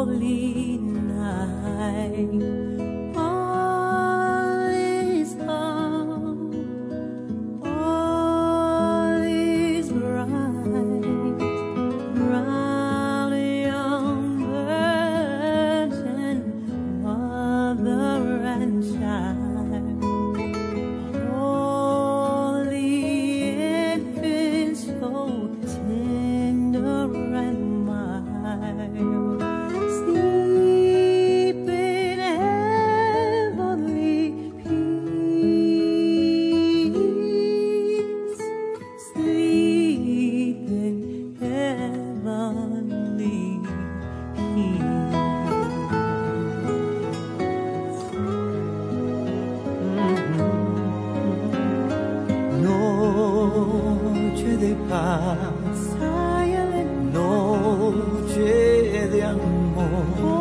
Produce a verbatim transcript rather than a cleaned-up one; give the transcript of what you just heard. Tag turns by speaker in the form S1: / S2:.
S1: holy night. All is calm, all is bright, round a young virgin, mother and child. Holy infant, so tender and mild, sleep in heavenly peace, sleep in heavenly peace. Noche de paz, noche de amor.